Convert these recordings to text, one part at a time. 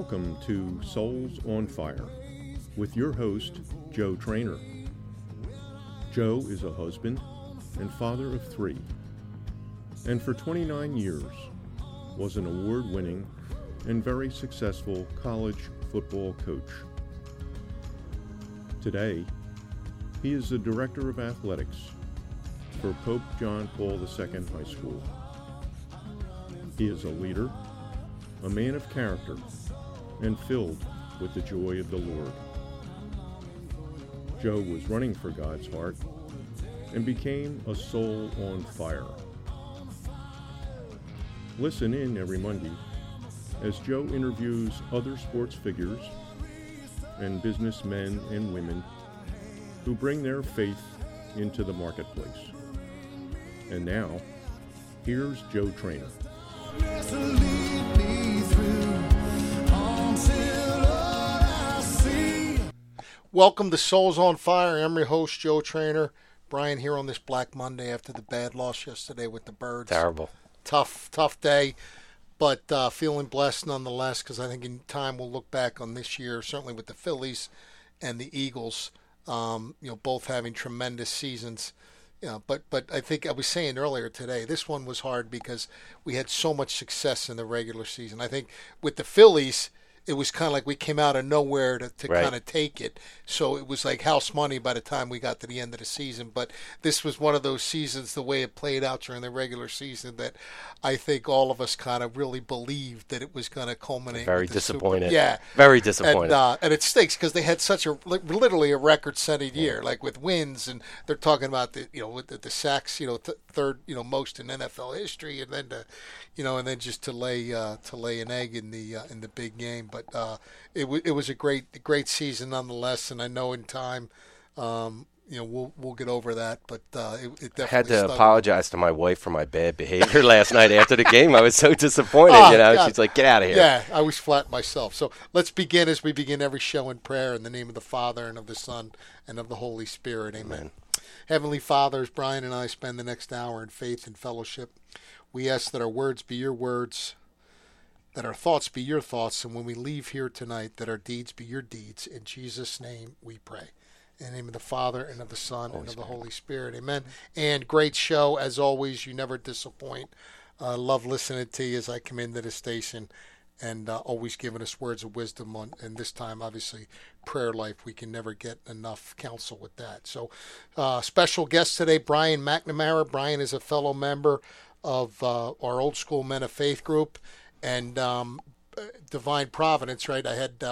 Welcome to Souls on Fire with your host, Joe Trainer. Joe is a husband and father of 3, and for 29 years was an award-winning and very successful college football coach. Today, he is the Director of Athletics for Pope John Paul II High School. He is a leader, a man of character, and filled with the joy of the Lord. Joe was running for God's heart and became a soul on fire. Listen in every Monday as Joe interviews other sports figures and businessmen and women who bring their faith into the marketplace. And now, here's Joe Trainer. Welcome to Souls on Fire. I'm your host, Joe Trainer. Brian here on this Black Monday after the bad loss yesterday with the Birds. Terrible. Tough day, but feeling blessed nonetheless, because I think in time we'll look back on this year, certainly with the Phillies and the Eagles, both having tremendous seasons. But I think I was saying earlier today, this one was hard because we had so much success in the regular season. I think with the Phillies, it was kind of like we came out of nowhere to Right. kind of take it. So it was like house money by the time we got to the end of the season. But this was one of those seasons, the way it played out during the regular season, that I think all of us kind of really believed that it was going to culminate. Very with the disappointed. Yeah. Very disappointed. And it stinks because they had such literally a record-setting year, like with wins, and they're talking about with the sacks, third, most in NFL history, and then just to lay an egg in the big game. But it was a great season nonetheless, and I know in time, we'll get over that. But it definitely I had to apologize to my wife for my bad behavior last night after the game. I was so disappointed. God. She's like, "Get out of here." Yeah, I was flat myself. So let's begin as we begin every show in prayer in the name of the Father and of the Son and of the Holy Spirit. Amen. Heavenly Father, as Brian and I spend the next hour in faith and fellowship, we ask that our words be your words, that our thoughts be your thoughts, and when we leave here tonight, that our deeds be your deeds. In Jesus' name we pray. In the name of the Father, and of the Son, and of the Holy Spirit. Amen. And great show, as always. You never disappoint. Love listening to you as I come into the station, and always giving us words of wisdom on, and this time, obviously, prayer life. We can never get enough counsel with that. So, special guest today, Brian McNamara. Brian is a fellow member of our Old School Men of Faith group, and Divine Providence, right?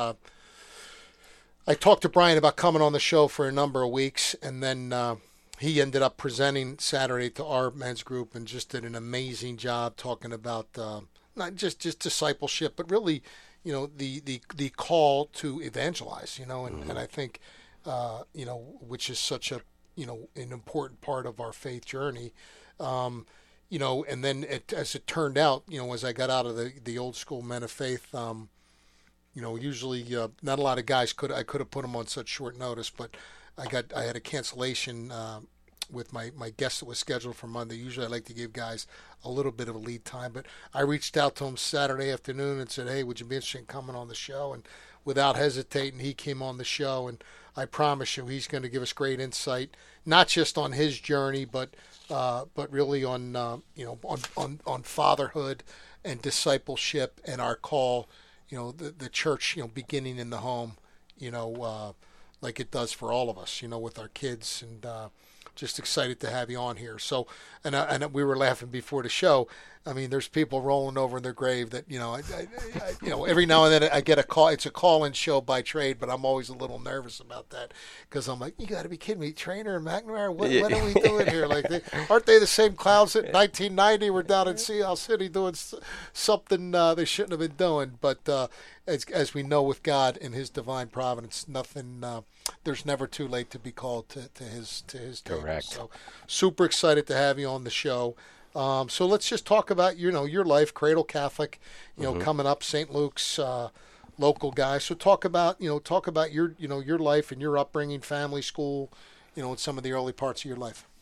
I talked to Brian about coming on the show for a number of weeks, and then he ended up presenting Saturday to our men's group and just did an amazing job talking about not just discipleship, but really, the call to evangelize, and I think, which is such a, an important part of our faith journey. And then as it turned out, as I got out of the Old School Men of Faith, usually not a lot of guys I could have put them on such short notice, but I had a cancellation with my guest that was scheduled for Monday. Usually I like to give guys a little bit of a lead time, but I reached out to him Saturday afternoon and said, "Hey, would you be interested in coming on the show?" And without hesitating, he came on the show, and I promise you he's going to give us great insight, not just on his journey, but really on fatherhood and discipleship and our call, the church, beginning in the home, like it does for all of us, with our kids, and just excited to have you on here. So, and we were laughing before the show. I mean, there's people rolling over in their grave that, I every now and then I get a call. It's a call-in show by trade, but I'm always a little nervous about that because I'm like, you got to be kidding me, Trainer and McNamara. What are we doing here? Like, aren't they the same clowns that 1990 were down in Sea City doing something they shouldn't have been doing? But as we know, with God and His divine providence, nothing. There's never too late to be called to His table. Correct. So, super excited to have you on the show. So let's just talk about your life, Cradle Catholic, coming up, St. Luke's, local guy. So talk about your life and your upbringing, family, school, and some of the early parts of your life.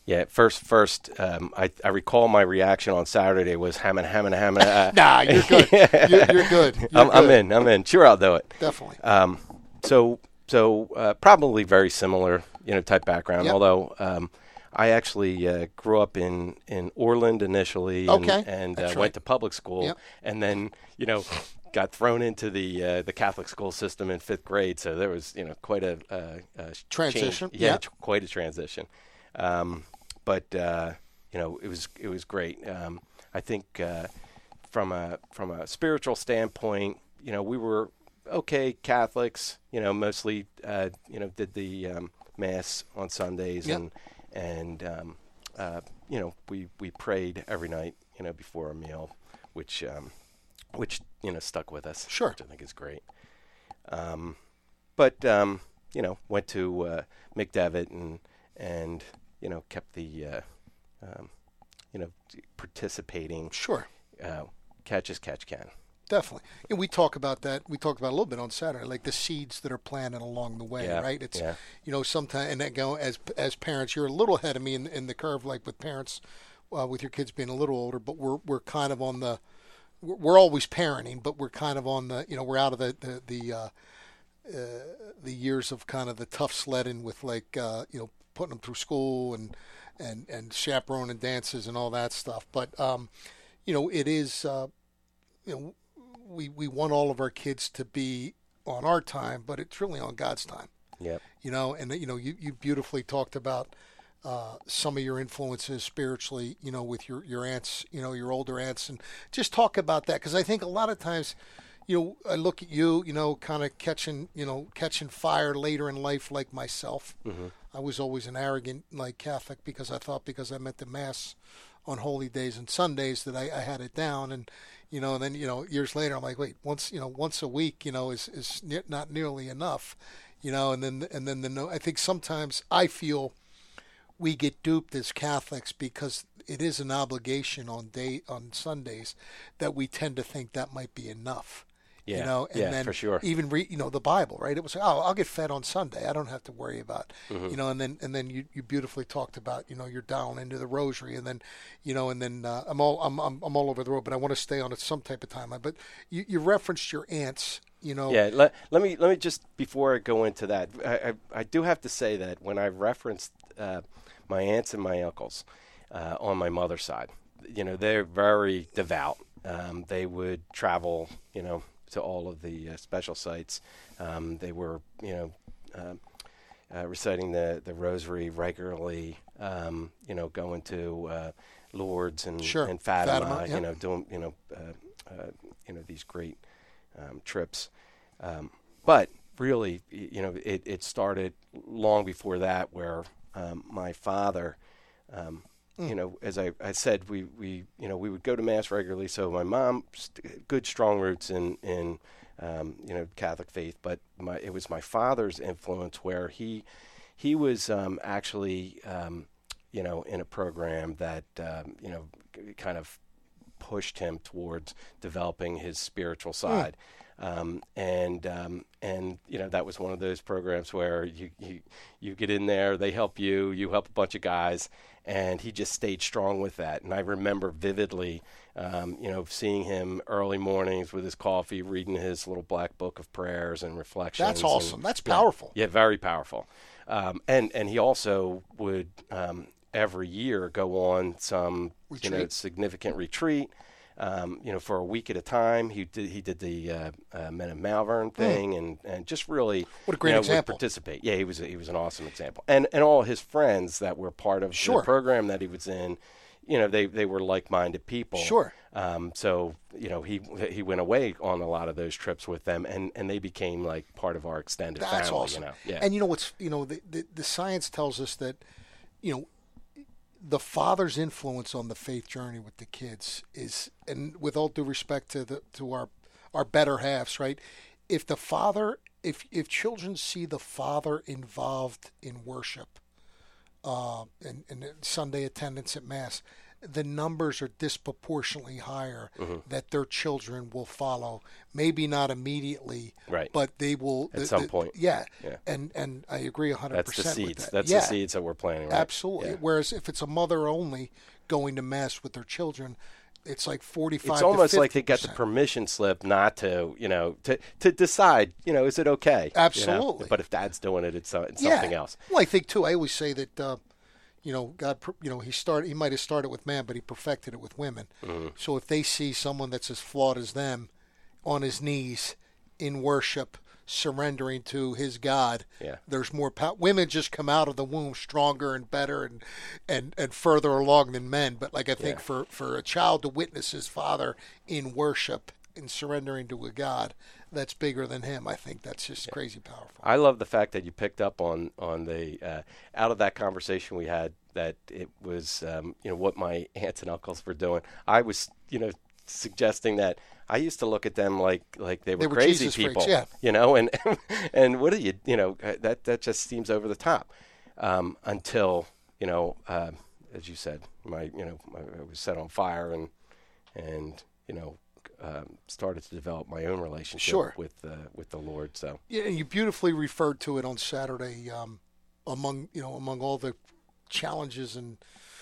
Yeah, first, I recall my reaction on Saturday was hammin. Nah, you're good. You're good. I'm in. Sure, I'll do it. Definitely. So probably very similar, type background. Yep. Although I actually grew up in Orland initially, and went to public school, Yep. and then got thrown into the Catholic school system in 5th grade. So there was quite a Transition. change. Yeah, Yep. quite a transition. But it was great. I think from a spiritual standpoint, we were okay Catholics. Mostly did the mass on Sundays, Yep. and we prayed every night before a meal, which stuck with us. Sure. Which I think is great. But went to McDevitt and kept the participating. Sure. Catch as catch can. Definitely. And we talk about that. We talked about a little bit on Saturday, like the seeds that are planted along the way, Yeah, right? It's, yeah. Sometimes, and that as parents, you're a little ahead of me in the curve, like with parents, with your kids being a little older, but we're kind of on the, we're always parenting, but we're kind of on the, we're out of the years of kind of the tough sledding with like, putting them through school and chaperoning dances and all that stuff. But, it is, we want all of our kids to be on our time, but it's really on God's time. Yep. You beautifully talked about some of your influences spiritually, with your aunts, your older aunts, and just talk about that, because I think a lot of times, I look at you, kind of catching fire later in life, like myself. Mm-hmm. I was always an arrogant Catholic because I thought because I met the Mass on holy days and Sundays that I had it down, and then years later I'm like, wait, once a week is not nearly enough, and then I think sometimes I feel we get duped as Catholics because it is an obligation on Sundays that we tend to think that might be enough. Yeah, And then for sure. Even read, the Bible, right? It was like, oh, I'll get fed on Sunday. I don't have to worry about, Mm-hmm. And then you beautifully talked about, you're down into the rosary, and then, I'm all over the road, but I want to stay on it some type of time. But you referenced your aunts, Yeah, let me just, before I go into that, I do have to say that when I referenced my aunts and my uncles on my mother's side, they're very devout. They would travel, to all of the special sites. They were, reciting the rosary regularly, going to Lourdes and Fatima, yep. Doing, these great trips. But really, it started long before that, where my father, as I said, we would go to Mass regularly. So my mom, good strong roots in Catholic faith, but it was my father's influence where he was actually in a program that kind of pushed him towards developing his spiritual side. And that was one of those programs where you get in there, they help you help a bunch of guys, and he just stayed strong with that. And I remember vividly, seeing him early mornings with his coffee, reading his little black book of prayers and reflections. That's awesome. That's powerful. Yeah, very powerful. And he also would every year go on some significant retreat. For a week at a time. He did the Men of Malvern thing, and just really what a great example. Would participate. Yeah, he was an awesome example. And all his friends that were part of the program that he was in, they were like-minded people. Sure. So he went away on a lot of those trips with them, and they became like part of our extended family. That's awesome. Yeah. And what's the science tells us that the father's influence on the faith journey with the kids is, and with all due respect to our better halves, right? If the father, if children see the father involved in worship, and Sunday attendance at Mass, the numbers are disproportionately higher that their children will follow. Maybe not immediately, Right. but they will At some point. Yeah. Yeah. And I agree 100% That's the with seeds. that. That's the seeds that we're planting, right? Absolutely. Yeah. Whereas if it's a mother only going to mass with their children, it's like 45 It's to almost 50%. like they got the permission slip not to, to decide, is it okay? Absolutely. But if dad's doing it, it's something else. Well, I think too. I always say that, God, he might have started with man, but he perfected it with women. Mm-hmm. So if they see someone that's as flawed as them, on his knees in worship, surrendering to his God, there's more power. Women just come out of the womb stronger and better and further along than men. But like I think for a child to witness his father in worship and surrendering to a God that's bigger than him, I think that's just crazy powerful. I love the fact that you picked up on the out of that conversation we had, that it was what my aunts and uncles were doing. I was suggesting that I used to look at them like they were crazy Jesus people, freaks, yeah. and what do that just seems over the top, until as you said, I was set on fire and started to develop my own relationship with the Lord. So yeah, and you beautifully referred to it on Saturday, among all the challenges and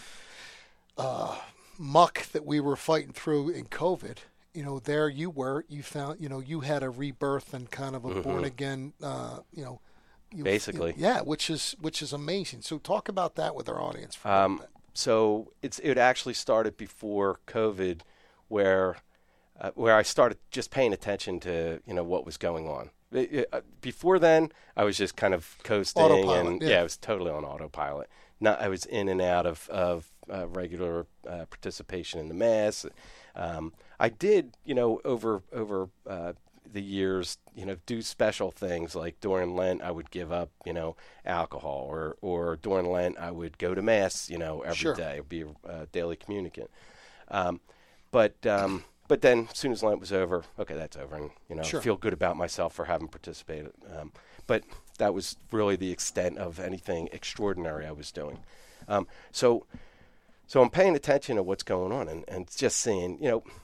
muck that we were fighting through in COVID. There you found, you had a rebirth and kind of a born again, basically. Which is amazing. So talk about that with our audience. So it actually started before COVID, where I started just paying attention to, what was going on. Before then, I was just kind of coasting, autopilot, and I was totally on autopilot. I was in and out of regular participation in the mass. I did, over the years, do special things like during Lent I would give up, alcohol, or during Lent I would go to mass, every day, be a daily communicant. But then as soon as Lent was over, okay, that's over, and feel good about myself for having participated. But that was really the extent of anything extraordinary I was doing. So I'm paying attention to what's going on, and just seeing,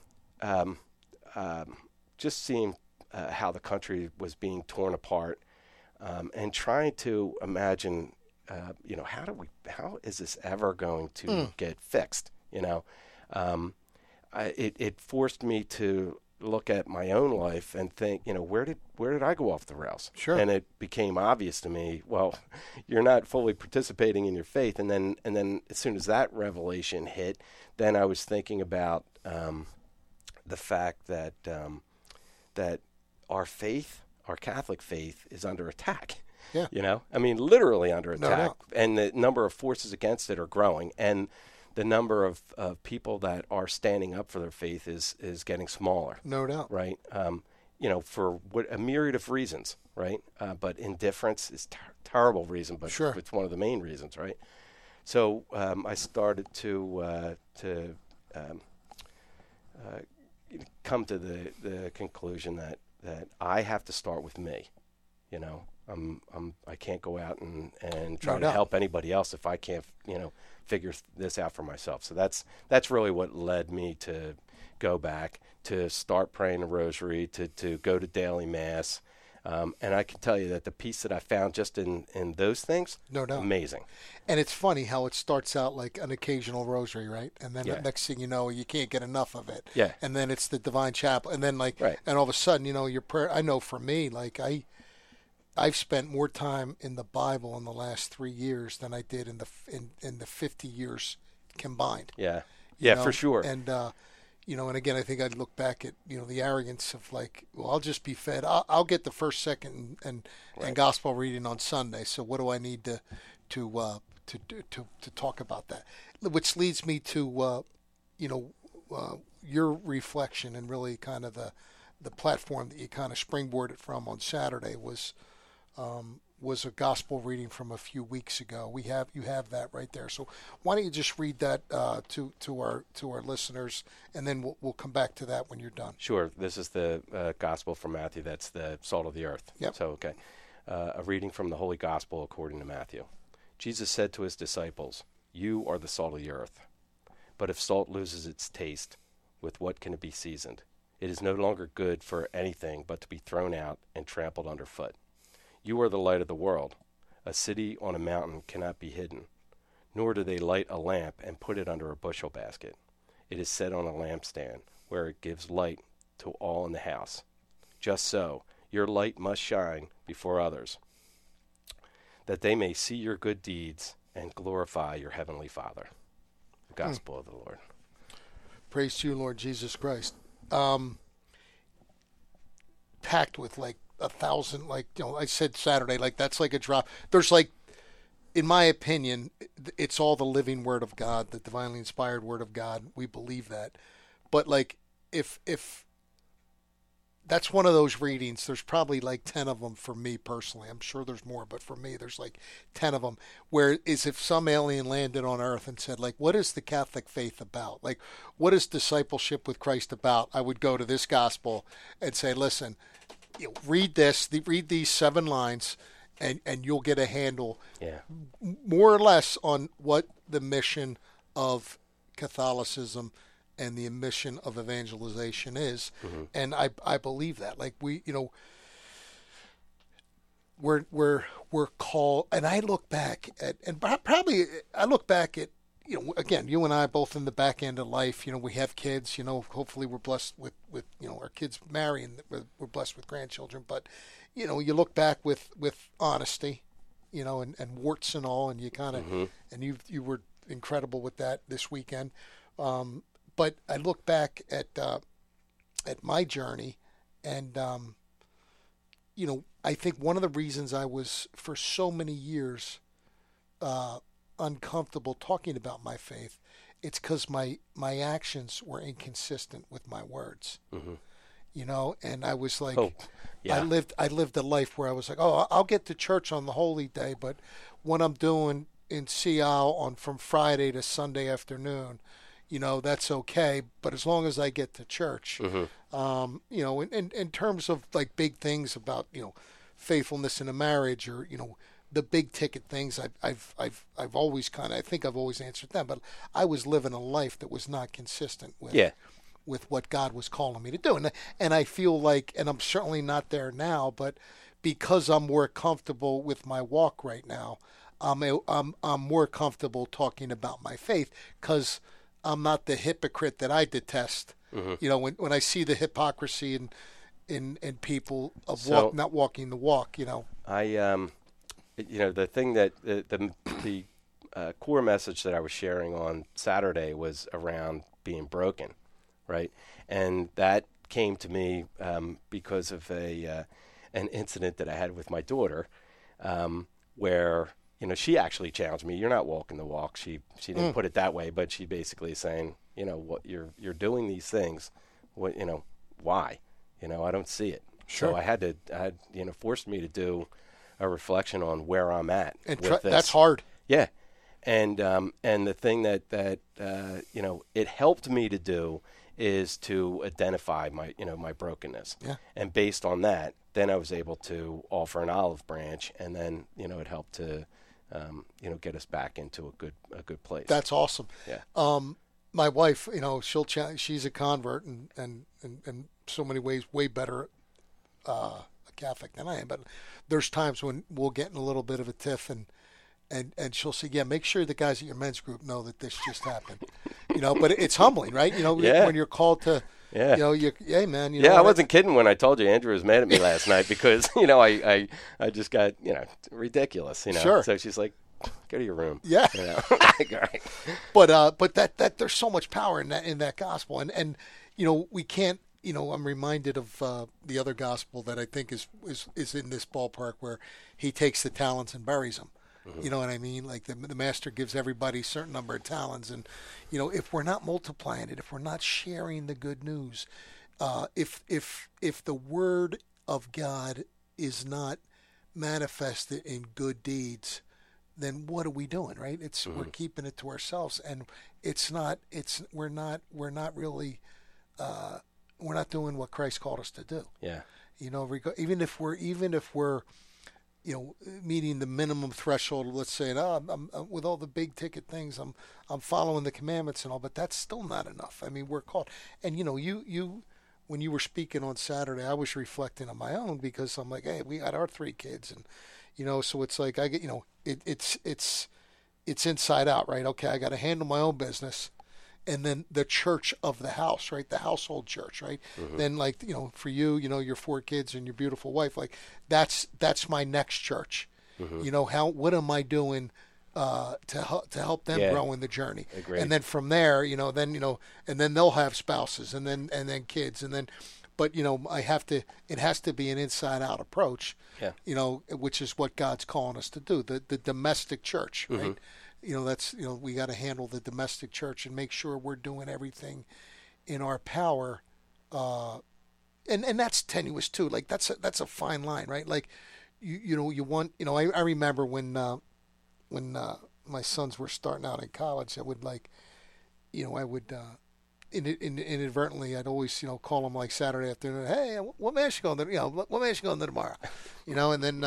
how the country was being torn apart, and trying to imagine, how is this ever going to get fixed? It forced me to look at my own life and think, where did I go off the rails? Sure. And it became obvious to me, well, you're not fully participating in your faith. And then as soon as that revelation hit, then I was thinking about the fact that that our faith, our Catholic faith, is under attack. Yeah. Literally under attack. No doubt. And the number of forces against it are growing. And the number of people that are standing up for their faith is getting smaller. No doubt. Right. For a myriad of reasons. Right. But indifference is terrible reason, but it's one of the main reasons. Right. So I started to come to the conclusion that I have to start with me. I can't go out and try to help anybody else if I can't, figure this out for myself. So that's really what led me to go back, to start praying the rosary, to go to daily mass. And I can tell you that the peace that I found just in those things, no doubt, amazing. And it's funny how it starts out like an occasional rosary, right? And then the next thing you know, you can't get enough of it. Yeah. And then it's the Divine Chapel. And then and all of a sudden, your prayer, I know for me, I've spent more time in the Bible in the last 3 years than I did in the 50 years combined. Yeah. For sure. And and again, I think I'd look back at the arrogance of I'll just be fed. I'll get the first, second, and gospel reading on Sunday. So what do I need to talk about that? Which leads me to your reflection, and really kind of the platform that you kind of springboarded from on Saturday was a gospel reading from a few weeks ago. You have that right there. So why don't you just read that to our listeners, and then we'll come back to that when you're done. Sure. This is the gospel from Matthew. That's the salt of the earth. Yep. So okay, a reading from the Holy Gospel according to Matthew. Jesus said to his disciples, "You are the salt of the earth. But if salt loses its taste, with what can it be seasoned? It is no longer good for anything but to be thrown out and trampled underfoot. You are the light of the world. A city on a mountain cannot be hidden, nor do they light a lamp and put it under a bushel basket. It is set on a lampstand, where it gives light to all in the house. Just so, your light must shine before others, that they may see your good deeds and glorify your heavenly Father. The Gospel of the Lord. Praise to you, Lord Jesus Christ. Packed with like 1,000, like, you know, I said Saturday, like that's like a drop. There's like, in my opinion, it's all the living Word of God, the divinely inspired Word of God. We believe that. But like, if that's one of those readings, there's probably like 10 of them for me personally. I'm sure there's more, but for me, there's like 10 of them. Where is if some alien landed on Earth and said, like, what is the Catholic faith about? Like, what is discipleship with Christ about? I would go to this gospel and say, listen, you know, read these 7 lines, and you'll get a handle, more or less, on what the mission of Catholicism and the mission of evangelization is. Mm-hmm. And I believe that. Like, we, you know, we're called, and I look back at, and probably I look back at, you know, again, you and I both in the back end of life, you know, we have kids, you know, hopefully we're blessed with you know, our kids marry, and we're blessed with grandchildren. But, you know, you look back with honesty, you know, and warts and all, and you kind of, mm-hmm. and you were incredible with that this weekend. But I look back at my journey, and, you know, I think one of the reasons I was for so many years uncomfortable talking about my faith, it's because my actions were inconsistent with my words. Mm-hmm. You know, and I was like, I lived a life where I was like, oh, I'll get to church on the holy day, but when I'm doing in Seattle from Friday to Sunday afternoon, you know, that's okay. But as long as I get to church, mm-hmm. You know, in terms of like big things about, you know, faithfulness in a marriage, or, you know, the big ticket things, I've always I think I've always answered them, but I was living a life that was not consistent with what God was calling me to do. And I feel like, and I'm certainly not there now, but because I'm more comfortable with my walk right now, I'm more comfortable talking about my faith, because I'm not the hypocrite that I detest. Mm-hmm. You know, when I see the hypocrisy in people of not walking the walk, you know. You know, the thing that the core message that I was sharing on Saturday was around being broken, right? And that came to me because of an incident that I had with my daughter, where, you know, she actually challenged me. You're not walking the walk. She didn't put it that way, but she basically saying, you know, what you're doing these things, what, you know, why? You know, I don't see it. Sure. So I had you know, forced me to do a reflection on where I'm at. And that's hard. Yeah. And the thing that you know, it helped me to do is to identify my brokenness. Yeah. And based on that, then I was able to offer an olive branch, and then, you know, it helped to you know, get us back into a good place. That's awesome. Yeah. My wife, you know, she's a convert, and in so many ways way better Catholic than I am, but there's times when we'll get in a little bit of a tiff, and she'll say, yeah, make sure the guys at your men's group know that this just happened. You know, but it's humbling, right? You know, when you're called to, you know, hey man, you know. Yeah, I wasn't kidding when I told you Andrew was mad at me last night because, you know, I just got, you know, ridiculous, you know. Sure. So she's like, go to your room. Yeah. You know? Like, all right. But that there's so much power in that gospel, and you know, we can't. You know, I'm reminded of the other gospel that I think is in this ballpark, where he takes the talents and buries them. Mm-hmm. You know what I mean? Like the master gives everybody a certain number of talents, and, you know, if we're not multiplying it, if we're not sharing the good news, if the word of God is not manifested in good deeds, then what are we doing, right? It's mm-hmm. We're keeping it to ourselves, and we're not really. We're not doing what Christ called us to do. Yeah. You know, even if we're, you meeting the minimum threshold. Let's say, I'm with all the big ticket things, I'm following the commandments and all, but that's still not enough. I mean, we're called, and you when you were speaking on Saturday, I was reflecting on my own because I'm like, hey, we got our 3 kids, and so it's like I get, it's inside out, right? Okay, I got to handle my own business. And then the church of the house, right? The household church, right? Mm-hmm. Then, like, for you, your 4 kids and your beautiful wife, like that's my next church. Mm-hmm. What am I doing to help them grow in the journey? Agreed. And then from there, and then they'll have spouses and then kids but it has to be an inside out approach. Yeah. Which is what God's calling us to do, the domestic church, right? Mm-hmm. That's, we got to handle the domestic church and make sure we're doing everything in our power. And that's tenuous too. Like that's a fine line, right? Like, you want, I remember when my sons were starting out in college, I would inadvertently, I'd always, call them like Saturday afternoon. Hey, what match you going to, what match you going to tomorrow? And then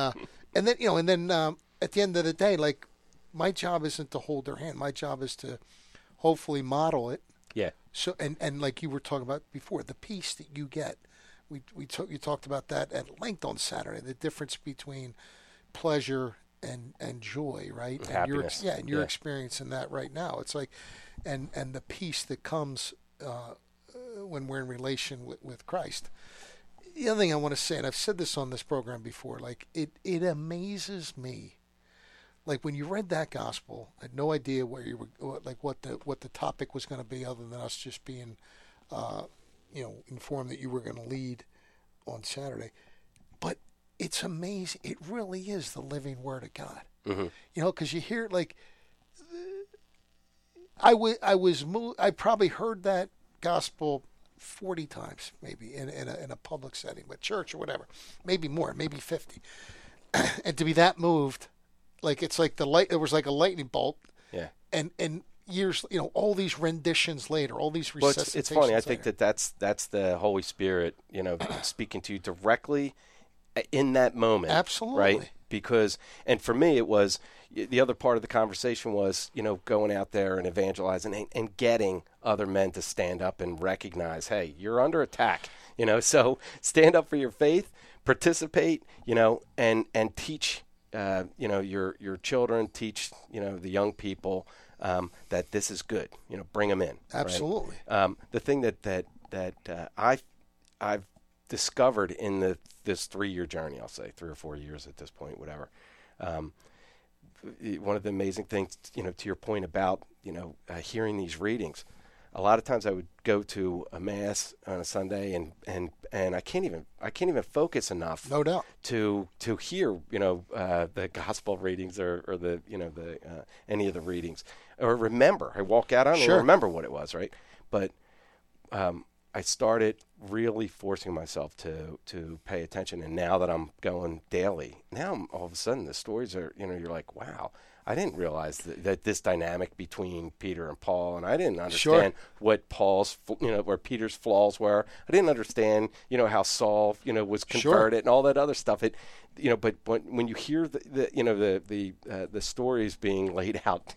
at the end of the day, like, my job isn't to hold their hand. My job is to hopefully model it. Yeah. So and like you were talking about before, the peace that you get. You talked about that at length on Saturday. The difference between pleasure and joy, right? And happiness. You're experiencing that right now. It's like, and the peace that comes when we're in relation with Christ. The other thing I want to say, and I've said this on this program before, like it amazes me. Like when you read that gospel, I had no idea where you were, like what the topic was going to be, other than us just being, informed that you were going to lead on Saturday. But it's amazing. It really is the living Word of God. Mm-hmm. Because you hear it like, I probably heard that gospel 40 times, maybe in a public setting, but church or whatever, maybe more, maybe 50, and to be that moved. Like it's like there was like a lightning bolt. Yeah. And years, all these renditions later, all these resuscitations. Well, it's funny. I think that's the Holy Spirit, speaking to you directly in that moment. Absolutely. Right? Because, and for me, it was the other part of the conversation was, going out there and evangelizing and getting other men to stand up and recognize, hey, you're under attack. So stand up for your faith, participate, and teach. Your children, teach, the young people that this is good. Bring them in. Absolutely. Right? The thing that I've discovered in this 3-year journey, I'll say 3 or 4 years at this point, whatever. One of the amazing things, to your point about hearing these readings. A lot of times I would go to a mass on a Sunday and I can't even focus enough. No doubt. To hear the gospel readings or the any of the readings or remember. I walk out, I don't remember what it was, right? But I started really forcing myself to pay attention, and now that I'm going daily, now all of a sudden the stories are you're like, wow. I didn't realize that this dynamic between Peter and Paul, and I didn't understand what where Peter's flaws were. I didn't understand, how Saul, was converted and all that other stuff. But when you hear the stories being laid out,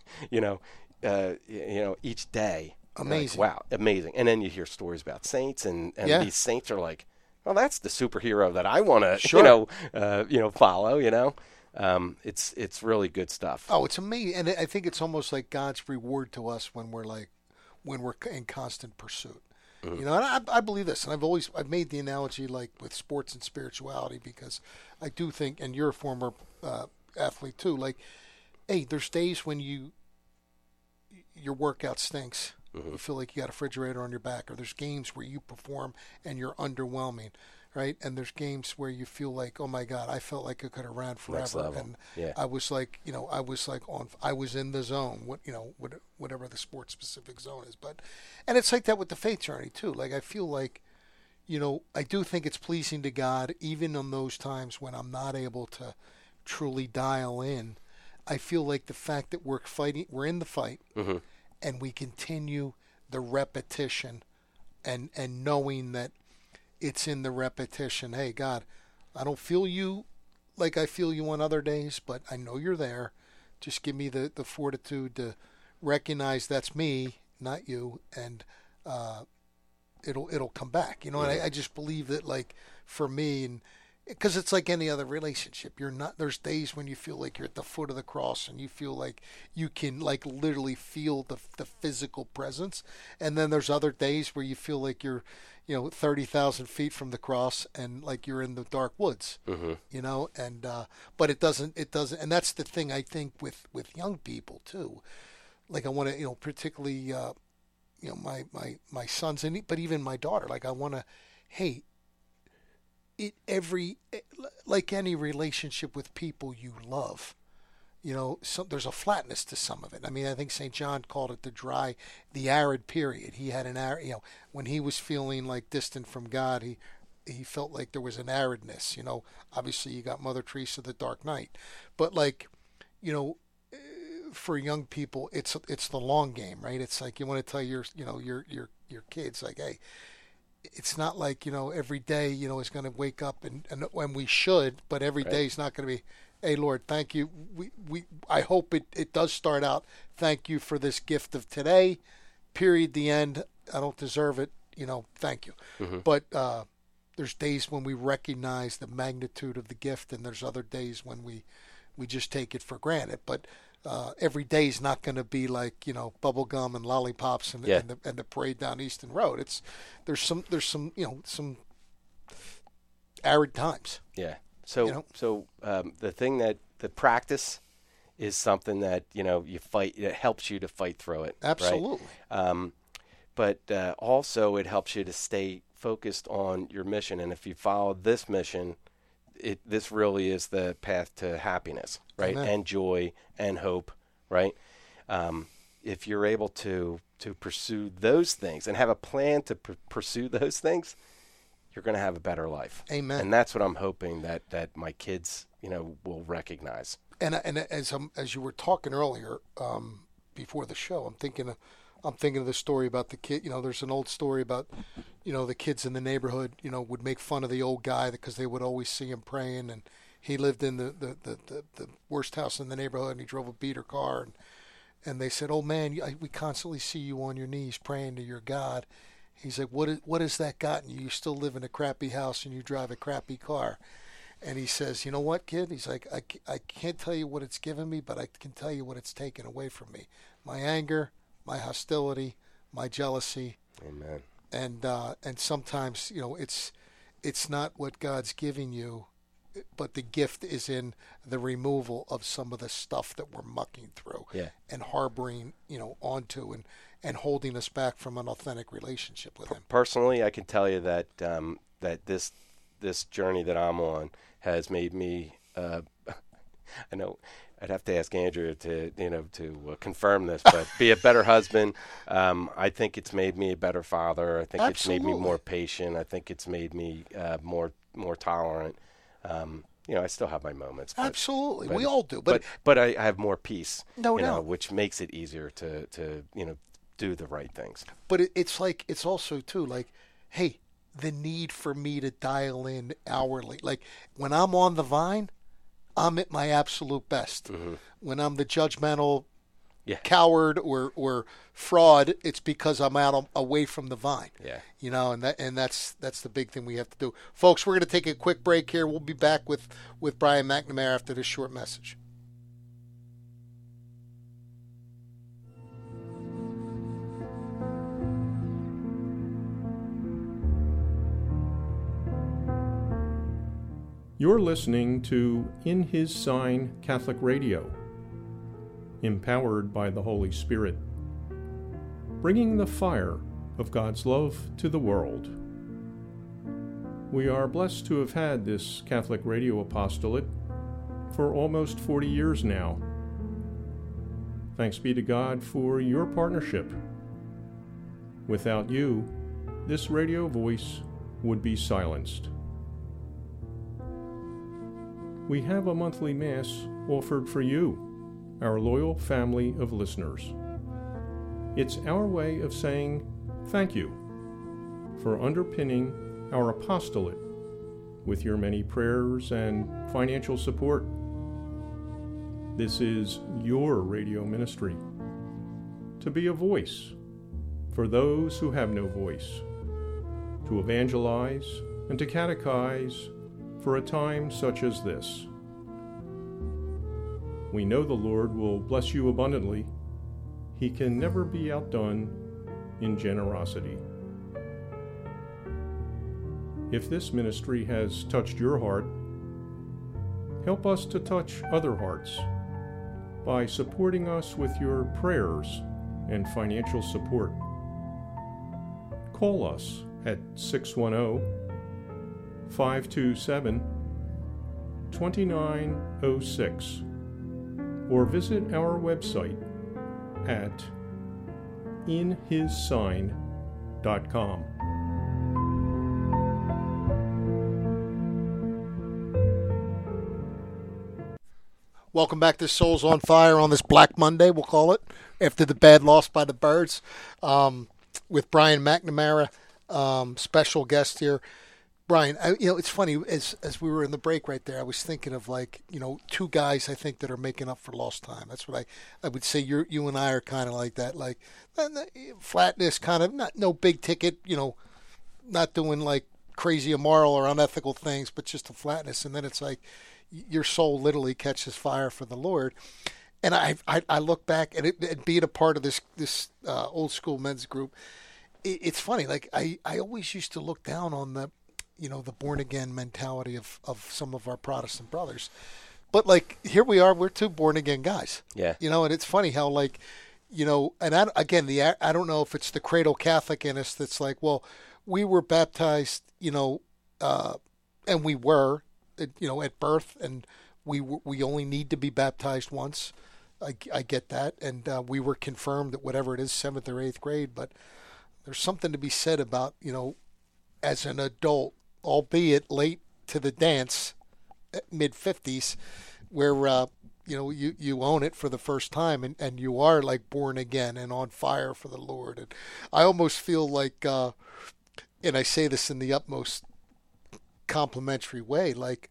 each day, amazing, like, wow, amazing. And then you hear stories about saints, and these saints are like, well, that's the superhero that I want to, follow, It's really good stuff. Oh, it's amazing, and I think it's almost like God's reward to us when we're in constant pursuit. Mm-hmm. And I believe this, and I've made the analogy like with sports and spirituality, because I do think, and you're a former athlete too. Like, hey, there's days when your workout stinks. Mm-hmm. You feel like you got a refrigerator on your back, or there's games where you perform and you're underwhelming. Right, and there's games where you feel like, oh my God, I felt like I could have ran forever, and I was like, I was in the zone, whatever the sport specific zone is, and it's like that with the faith journey too. Like I feel like, I do think it's pleasing to God, even on those times when I'm not able to truly dial in. I feel like the fact that we're in the fight, mm-hmm. and we continue the repetition, and knowing that. It's in the repetition. Hey, God, I don't feel you like I feel you on other days, but I know you're there. Just give me the fortitude to recognize that's me, not you, and it'll come back. You know, and I just believe that, like, for me, and because it's like any other relationship, you're not. There's days when you feel like you're at the foot of the cross, and you feel like you can, like, literally feel the physical presence, and then there's other days where you feel like you're, 30,000 feet from the cross, and like you're in the dark woods. You know, and but it doesn't, and that's the thing I think with young people too. Like, I want to, particularly, my sons, but even my daughter. Like, I want to, hey. Like any relationship with people you love, there's a flatness to some of it. I mean, I think St. John called it the arid period. He had an arid, when he was feeling like distant from God, he felt like there was an aridness. Obviously you got Mother Teresa, the Dark Knight, but like, for young people, it's the long game, right? It's like you want to tell your kids, like, hey. It's not like, every day, is going to wake up and when we should, but every day is not going to be, hey, Lord, thank you. I hope it does start out, thank you for this gift of today, period, the end. I don't deserve it, thank you. But there's days when we recognize the magnitude of the gift, and there's other days when we just take it for granted. But every day is not going to be like, bubble gum and lollipops and the parade down Easton Road. There's some some arid times. Yeah. So the thing that the practice is something that you fight. It helps you to fight through it. Absolutely. Right? But also it helps you to stay focused on your mission. And if you follow this mission, this really is the path to happiness, right? Amen. And joy and hope, right? If you're able to pursue those things and have a plan to pursue those things, you're going to have a better life. Amen. And that's what I'm hoping that my kids, will recognize. And as you were talking earlier, before the show, I'm thinking of the story about the kid. There's an old story about, the kids in the neighborhood, would make fun of the old guy because they would always see him praying, and he lived in the worst house in the neighborhood, and he drove a beater car, and they said, "Oh man, we constantly see you on your knees praying to your God." He's like, "What has that gotten you? You still live in a crappy house and you drive a crappy car." And he says, "You know what, kid?" He's like, I can't tell you what it's given me, but I can tell you what it's taken away from me. My anger, my hostility, my jealousy." Amen. And sometimes, it's not what God's giving you, but the gift is in the removal of some of the stuff that we're mucking through and harboring, onto and holding us back from an authentic relationship with Him. Personally, I can tell you that that this journey that I'm on has made me. I know I'd have to ask Andrew to confirm this, but be a better husband. I think it's made me a better father. I think Absolutely. It's made me more patient. I think it's made me more tolerant. I still have my moments. Absolutely, but we all do. But I have more peace. No doubt. Which makes it easier to do the right things. But it's also too like, hey, the need for me to dial in hourly. Like when I'm on the vine, I'm at my absolute best. Mm-hmm. When I'm the judgmental coward or fraud, it's because I'm out away from the vine. Yeah. And that's the big thing we have to do. Folks, we're going to take a quick break here. We'll be back with Brian McNamara after this short message. You're listening to In His Sign Catholic Radio, empowered by the Holy Spirit, bringing the fire of God's love to the world. We are blessed to have had this Catholic radio apostolate for almost 40 years now. Thanks be to God for your partnership. Without you, this radio voice would be silenced. We have a monthly Mass offered for you, our loyal family of listeners. It's our way of saying thank you for underpinning our apostolate with your many prayers and financial support. This is your radio ministry, to be a voice for those who have no voice, to evangelize and to catechize for a time such as this. We know the Lord will bless you abundantly. He can never be outdone in generosity. If this ministry has touched your heart, help us to touch other hearts by supporting us with your prayers and financial support. Call us at 610-527-2906 or visit our website at inhissign.com. Welcome back to Souls on Fire on this Black Monday, we'll call it, after the bad loss by the Birds, with Brian McNamara, special guest here. Brian, it's funny, as we were in the break right there, I was thinking of two guys I think that are making up for lost time. That's what I would say. You and I are kind of like that, like flatness, kind of no big ticket, not doing like crazy immoral or unethical things, but just a flatness. And then it's like your soul literally catches fire for the Lord. And I look back and being a part of this old school men's group, it's funny. Like I always used to look down on the born again mentality of some of our Protestant brothers, but like here we are, we're two born again guys. Yeah. And it's funny how and I don't know if it's the cradle Catholic in us that's like, well, we were baptized, and we were. At birth, and we only need to be baptized once. I get that, and we were confirmed at whatever it is, 7th or 8th grade. But there's something to be said about as an adult, albeit late to the dance, mid-50s, where you own it for the first time, and you are like born again and on fire for the Lord. And I almost feel like, and I say this in the utmost complimentary way, like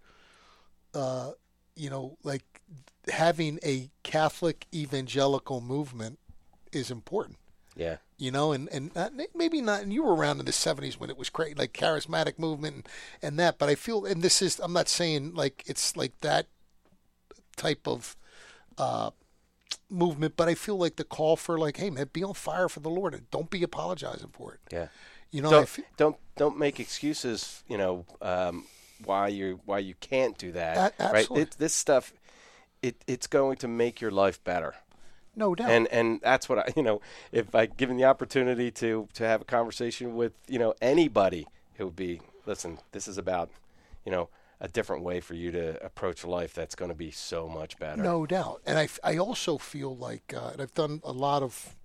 having a Catholic evangelical movement is important. Yeah. And maybe not, and you were around in the 70s when it was great, like charismatic movement and that, but I feel, and this is, I'm not saying like it's like that type of movement, but I feel like the call for like, hey man, be on fire for the Lord and don't be apologizing for it. Yeah. Don't make excuses, why you can't do that. Absolutely. Right? This stuff, it's going to make your life better. No doubt. And that's what if I given the opportunity to have a conversation with, anybody, it would be, listen, this is about, a different way for you to approach life that's going to be so much better. No doubt. And I also feel like, and I've done a lot of,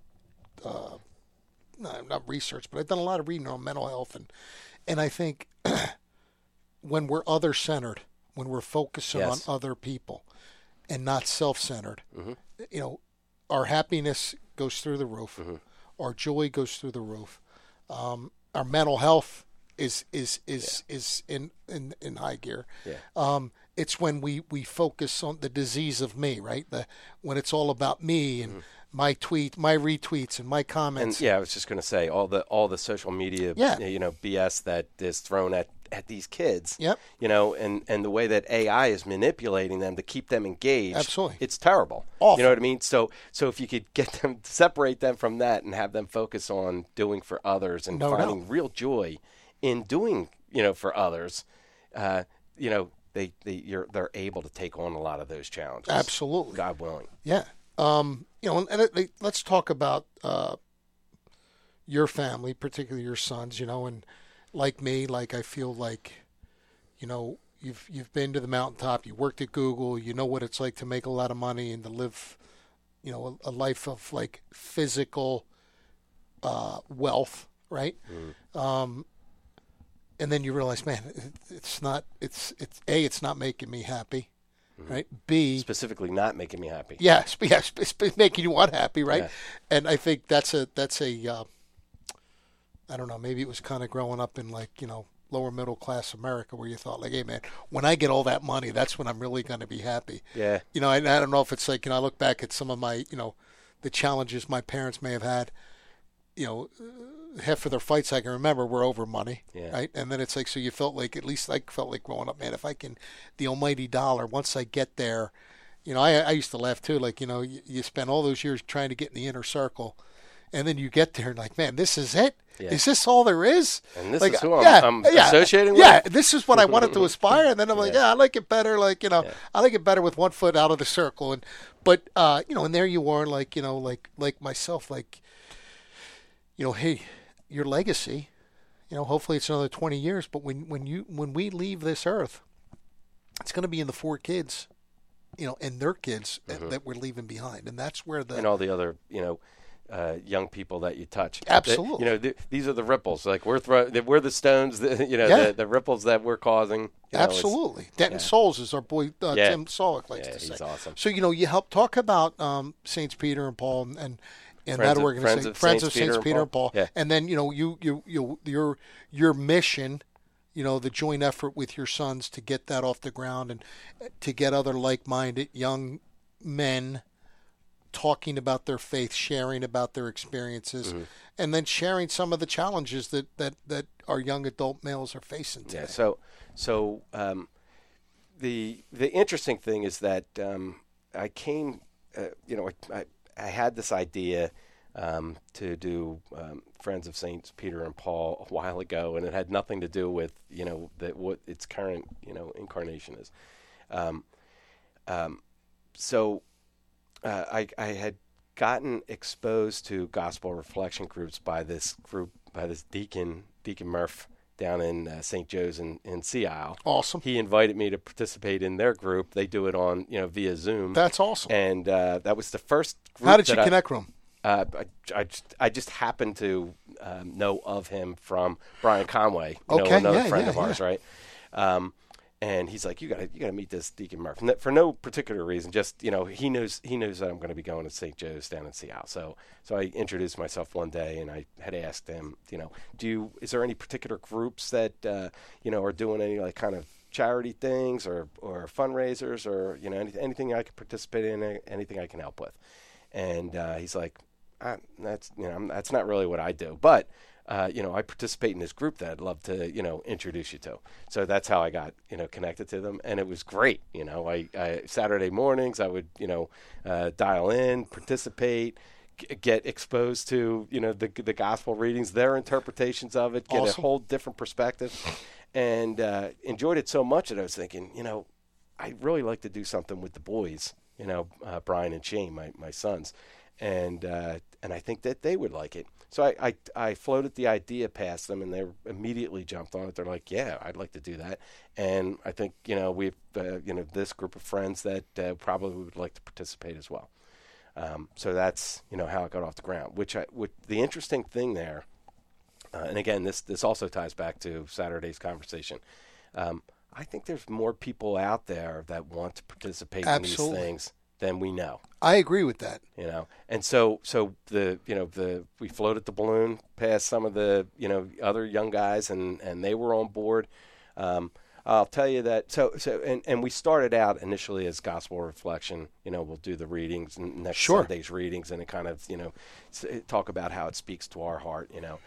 not research, but I've done a lot of reading on mental health, and I think when we're other-centered, when we're focusing on other people and not self-centered, our happiness goes through the roof, our joy goes through the roof, our mental health is in high gear. Yeah. It's when we focus on the disease of me, right? When it's all about me and my retweets and my comments. And I was just going to say all the social media, BS that is thrown at these kids. Yep. And the way that AI is manipulating them to keep them engaged. Absolutely. It's terrible. Awful. You know what I mean? So if you could get them, separate them from that and have them focus on doing for others and finding real joy in doing, for others, they're able to take on a lot of those challenges. Absolutely. God willing. Yeah. Let's talk about your family, particularly your sons, and like me, like I feel like, you've been to the mountaintop, you worked at Google, you know what it's like to make a lot of money and to live, a life of like physical wealth, right? And then you realize, man, it's not making me happy. Right. B, specifically not making me happy. Yes, it's making you unhappy, right? Yeah. And I think that's a I don't know, maybe it was kind of growing up in like, lower middle class America where you thought like, hey man, when I get all that money, that's when I'm really going to be happy. Yeah. You know, I don't know if it's like, I look back at some of my, the challenges my parents may have had, half of their fights I can remember were over money, right? And then it's like, so you felt like, at least I felt like growing up, man, if I can, the almighty dollar, once I get there, I used to laugh too, like, you spend all those years trying to get in the inner circle, and then you get there and like, man, this is it? Yeah. Is this all there is? And this like, is who I'm associating with? Yeah, this is what I wanted to aspire. And then I'm like, I like it better. Like, I like it better with one foot out of the circle. But and there you are, like, like myself, like, hey, your legacy, hopefully it's another 20 years. But when we leave this earth, it's going to be in the 4 kids, and their kids that we're leaving behind. And that's where and all the other, young people that you touch. Absolutely. These are the ripples. Like we're the stones. The ripples that we're causing. Absolutely. Denton Souls is our boy. Tim Solik likes to say. He's awesome. So you help talk about Saints Peter and Paul and that organization, Friends of Saints Peter and Paul. Yeah. And then your mission. The joint effort with your sons to get that off the ground and to get other like-minded young men talking about their faith, sharing about their experiences, and then sharing some of the challenges that our young adult males are facing today. Yeah. So the interesting thing is that I came, I had this idea to do Friends of Saints Peter and Paul a while ago, and it had nothing to do with what its current incarnation is. I had gotten exposed to gospel reflection groups by this Deacon Murph down in St. Joe's in Sea Isle. Awesome. He invited me to participate in their group. They do it on via Zoom. That's awesome. And that was the first group. How did you connect with him? I just happened to know of him from Brian Conway, another friend of ours, right? And he's like, you gotta meet this Deacon Murph for no particular reason. Just he knows that I'm going to be going to St. Joe's down in Seattle. So I introduced myself one day, and I had asked him, is there any particular groups that are doing any like kind of charity things or fundraisers or anything I could participate in, anything I can help with? And he's like, that's not really what I do, but I participate in this group that I'd love to, introduce you to. So that's how I got, connected to them. And it was great. I Saturday mornings, I would, dial in, participate, get exposed to, the gospel readings, their interpretations of it, get a whole different perspective, and enjoyed it so much that I was thinking, I'd really like to do something with the boys, Brian and Shane, my sons. And I think that they would like it. So I floated the idea past them, and they immediately jumped on it. They're like, yeah, I'd like to do that. And I think, we've, this group of friends that probably would like to participate as well. So that's, how it got off the ground, which the interesting thing there, and again, this also ties back to Saturday's conversation. I think there's more people out there that want to participate in these things than we know. I agree with that. And so we floated the balloon past some of the, other young guys, and they were on board. I'll tell you that. And we started out initially as gospel reflection. We'll do the readings next Sunday's readings, and it kind of, talk about how it speaks to our heart.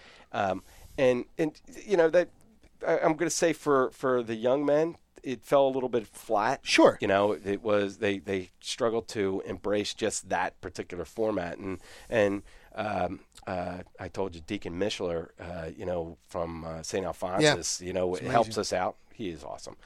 And that I'm going to say for the young men, it fell a little bit flat. Sure. It was they struggled to embrace just that particular format, and I told you Deacon Mishler, from St. Alphonsus, it helps us out. He is awesome.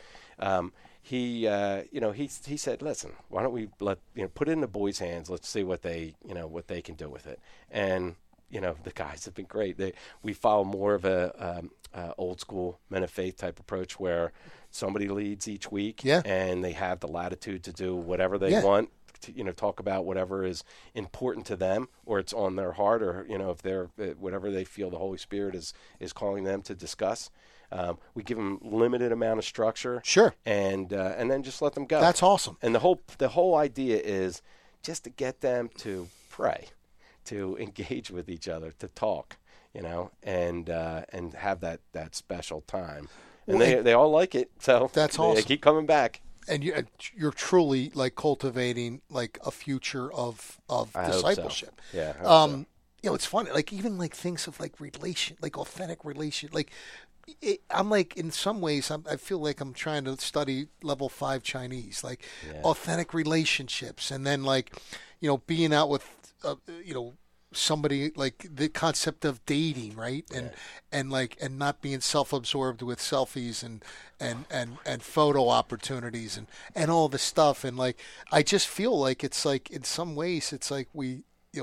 He said, listen, why don't we put it in the boys' hands? Let's see what they can do with it. And the guys have been great. We follow more of a old school men of faith type approach where somebody leads each week, and they have the latitude to do whatever they want, to, talk about whatever is important to them, or it's on their heart, or if they're whatever they feel the Holy Spirit is calling them to discuss. We give them limited amount of structure, and then just let them go. That's awesome. And the whole idea is just to get them to pray, to engage with each other, to talk. and have that special time. And Well, they all like it, so that's they awesome. keep coming back. And you're truly like cultivating like a future of I hope so. discipleship. Yeah. I hope so. It's funny, like even like things of like like authentic relation, like I'm like in some ways I feel like I'm trying to study level 5 Chinese, like authentic relationships, and then like being out with somebody, like the concept of dating, right? And not being self-absorbed with selfies and photo opportunities and all this stuff, and like I just feel like it's like in some ways it's like we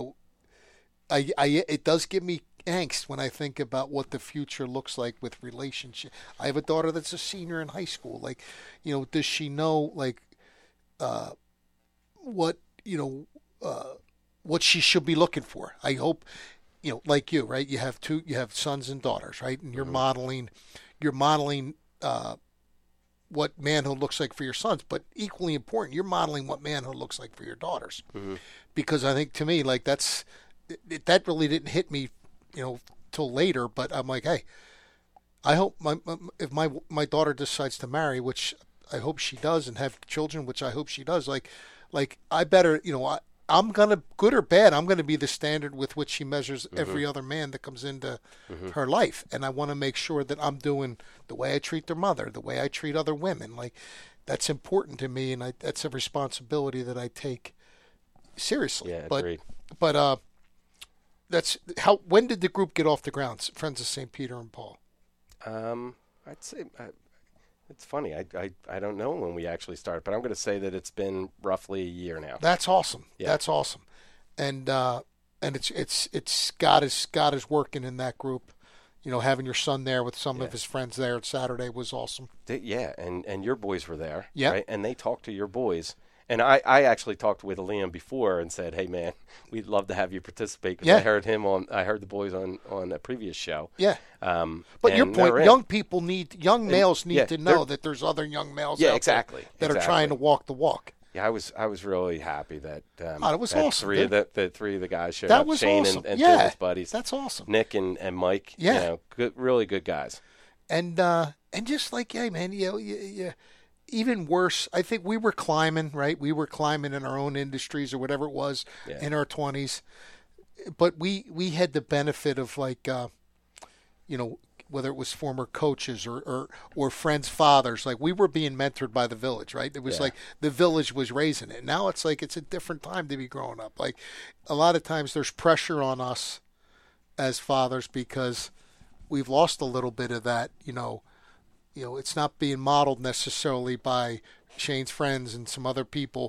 it does give me angst when I think about what the future looks like with relationship. I have a daughter that's a senior in high school. Like, does she know like what what she should be looking for? I hope like you, right? You have sons and daughters, right? And you're modeling what manhood looks like for your sons, but equally important, you're modeling what manhood looks like for your daughters. Mm-hmm. Because I think to me, like that really didn't hit me, till later. But I'm like, hey, I hope if my daughter decides to marry, which I hope she does, and have children, which I hope she does, like I better, I'm gonna, good or bad, I'm gonna be the standard with which she measures every other man that comes into her life, and I want to make sure that I'm doing the way I treat their mother, the way I treat other women. Like that's important to me, and that's a responsibility that I take seriously. Yeah, but agreed. But that's how. When did the group get off the ground? Friends of St. Peter and Paul. I'd say it's funny. I don't know when we actually started, but I'm going to say that it's been roughly a year now. That's awesome. Yeah. That's awesome. And it's God is working in that group. Having your son there with some of his friends there at Saturday was awesome. And your boys were there. Yeah. Right? And they talked to your boys. And I actually talked with Liam before and said, "Hey man, we'd love to have you participate." Because I heard the boys on a previous show. Yeah. But your point, young males need to know that there's other young males out exactly, there that are trying to walk the walk. Yeah, I was really happy that it was awesome. Three of the guys showed that up. Was Shane awesome. and two of his buddies. That's awesome. Nick and Mike. Yeah. Really good guys. And just like, hey man, even worse, I think we were climbing, right? We were climbing in our own industries or whatever it was in our 20s. But we had the benefit of like, whether it was former coaches or friends' fathers, like we were being mentored by the village, right? It was like the village was raising it. Now it's like it's a different time to be growing up. Like a lot of times there's pressure on us as fathers because we've lost a little bit of that, it's not being modeled necessarily by Shane's friends and some other people,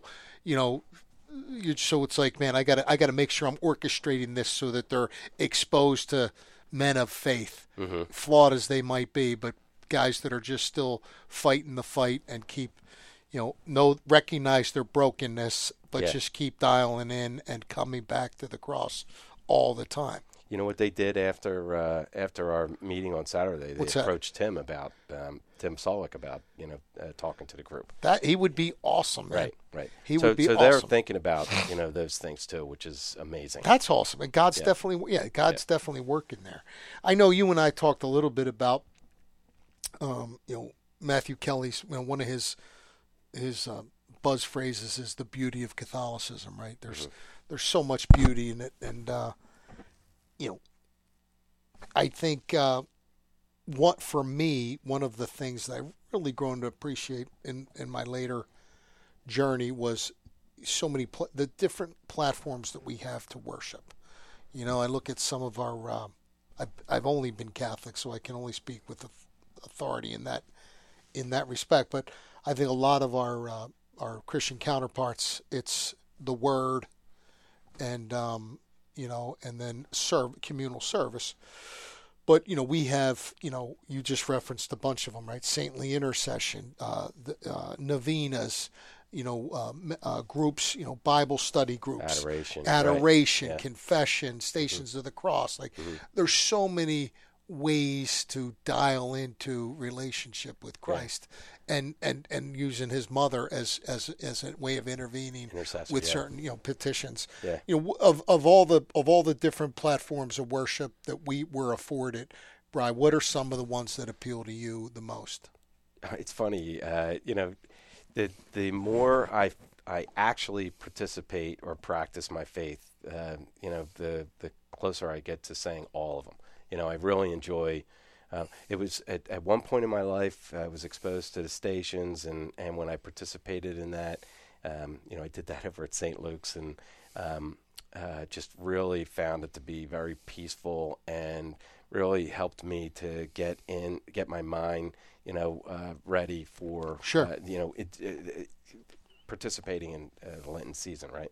so it's like, man, I gotta make sure I'm orchestrating this so that they're exposed to men of faith, flawed as they might be, but guys that are just still fighting the fight and keep, recognize their brokenness, but just keep dialing in and coming back to the cross all the time. You know what they did after our meeting on Saturday? They approached Tim about Tim Solik about talking to the group. That he would be awesome, man. Right. He would be awesome. So they're thinking about those things too, which is amazing. That's awesome, and God's definitely working there. I know you and I talked a little bit about Matthew Kelly's one of his buzz phrases is the beauty of Catholicism, right? There's so much beauty in it, and I think for me, one of the things that I really grown to appreciate in my later journey was so many the different platforms that we have to worship. I look at some of our I've only been Catholic, so I can only speak with authority in that respect. But I think a lot of our Christian counterparts, it's the Word, and and then communal service. But, we have, you just referenced a bunch of them, right? Saintly intercession, novenas, groups, Bible study groups. Adoration, confession, Stations of the Cross. Like, there's so many ways to dial into relationship with Christ, and using his mother as a way of intervening with certain petitions. Yeah. Of all the different platforms of worship that we were afforded, Brian, what are some of the ones that appeal to you the most? It's funny, the more I actually participate or practice my faith, the closer I get to saying all of them. I really enjoy. It was at one point in my life I was exposed to the stations, and when I participated in that, I did that over at St. Luke's, and just really found it to be very peaceful and really helped me to get my mind, ready for participating in the Lenten season, right?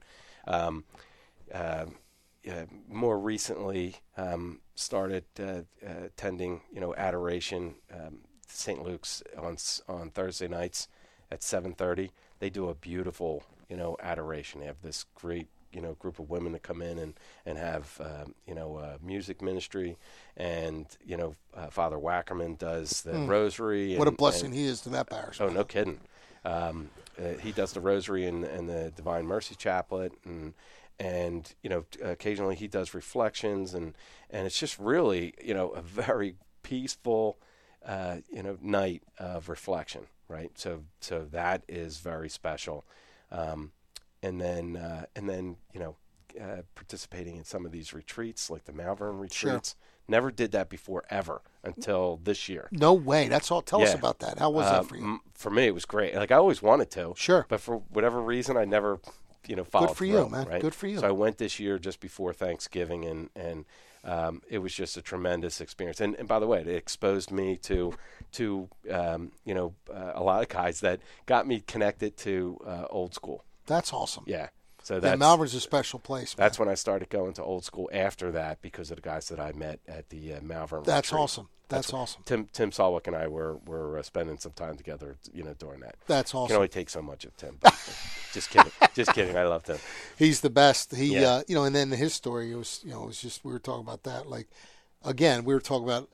More recently, started attending, adoration, St. Luke's on Thursday nights at 7:30. They do a beautiful, adoration. They have this great, group of women that come in and have, music ministry, and Father Wackerman does the rosary. What a blessing he is to that parish. Oh, no kidding. He does the rosary and the Divine Mercy Chaplet, and occasionally he does reflections, and it's just really a very peaceful night of reflection, right? So that is very special, and then participating in some of these retreats like the Malvern retreats. Sure. Never did that before ever until this year. No way. That's all. Tell us about that. How was that for you? For me, it was great. Like, I always wanted to. Sure. But for whatever reason, I never, followed Good for through, you, man. Right? Good for you. So I went this year just before Thanksgiving, and it was just a tremendous experience. And by the way, it exposed me to a lot of guys that got me connected to old school. That's awesome. Yeah. So that's, Malvern's a special place, man. That's when I started going to old school after that, because of the guys that I met at the Malvern That's retreat. awesome. That's awesome. Tim Salwick and I were spending some time together, during that. That's awesome. You can only take so much of Tim. But just kidding. Just kidding. I love Tim. He's the best. He, and then his story, it was just, we were talking about that. Like, again, we were talking about,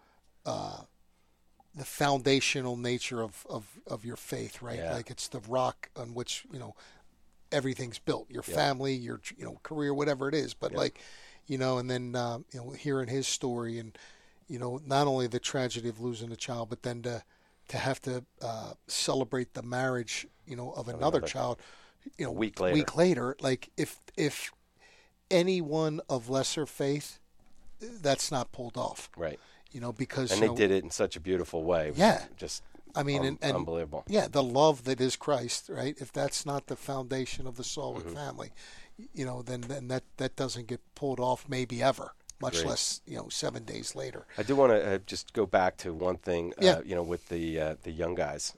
the foundational nature of your faith, right? Yeah. Like, it's the rock on which, everything's built, your family, your career, whatever it is. But and then hearing his story, and not only the tragedy of losing a child, but then to have to celebrate the marriage of another child a week later. Like, if anyone of lesser faith, that's not pulled off, right? Because they did it in such a beautiful way. Yeah, just. I mean, and unbelievable. Yeah, the love that is Christ, right? If that's not the foundation of the Salwick family, then that doesn't get pulled off, maybe ever, much less 7 days later. I do want to just go back to one thing, with the young guys.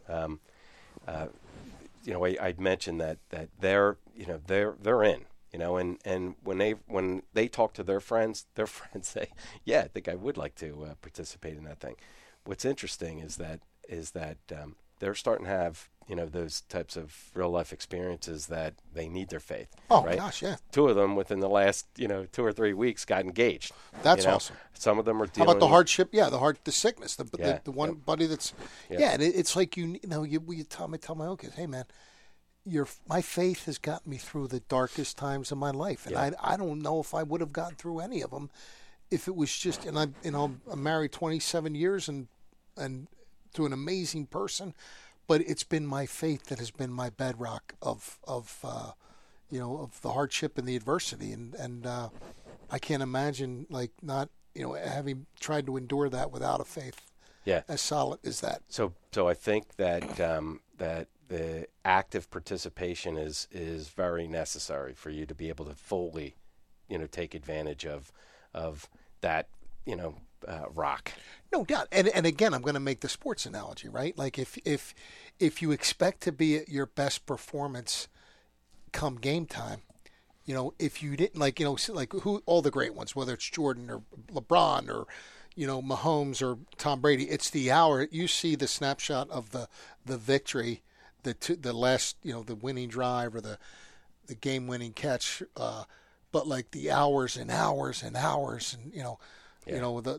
I'd mentioned that they're in. And when they talk to their friends say, "Yeah, I think I would like to participate in that thing." What's interesting is that they're starting to have those types of real life experiences that they need their faith. Oh, right? Gosh, yeah. 2 of them within the last 2 or 3 weeks got engaged. That's awesome. Some of them are dealing. How about the hardship? Yeah, the sickness. The one buddy that's and it's like you tell my own kids, hey man, my faith has gotten me through the darkest times of my life, and I don't know if I would have gotten through any of them if it was just. And I'm married 27 years and to an amazing person, but it's been my faith that has been my bedrock of the hardship and the adversity, and I can't imagine not having tried to endure that without a faith as solid as that. So I think that that the active participation is very necessary for you to be able to fully take advantage of that rock. No doubt. And again, I'm going to make the sports analogy, right? Like if you expect to be at your best performance come game time, if you didn't like who all the great ones, whether it's Jordan or LeBron or Mahomes or Tom Brady, it's the hour you see the snapshot of the victory, the last the winning drive or the game winning catch, but like the hours and hours and hours and Yeah. You know,